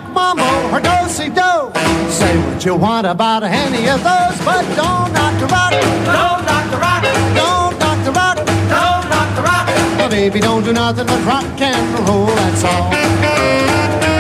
rock, mambo, or do-si-do. Say what you want about any of those, but don't knock the rock. Don't knock the rock. Don't knock the rock. Don't knock the rock. Well, baby, don't do nothing but rock and roll, that's all.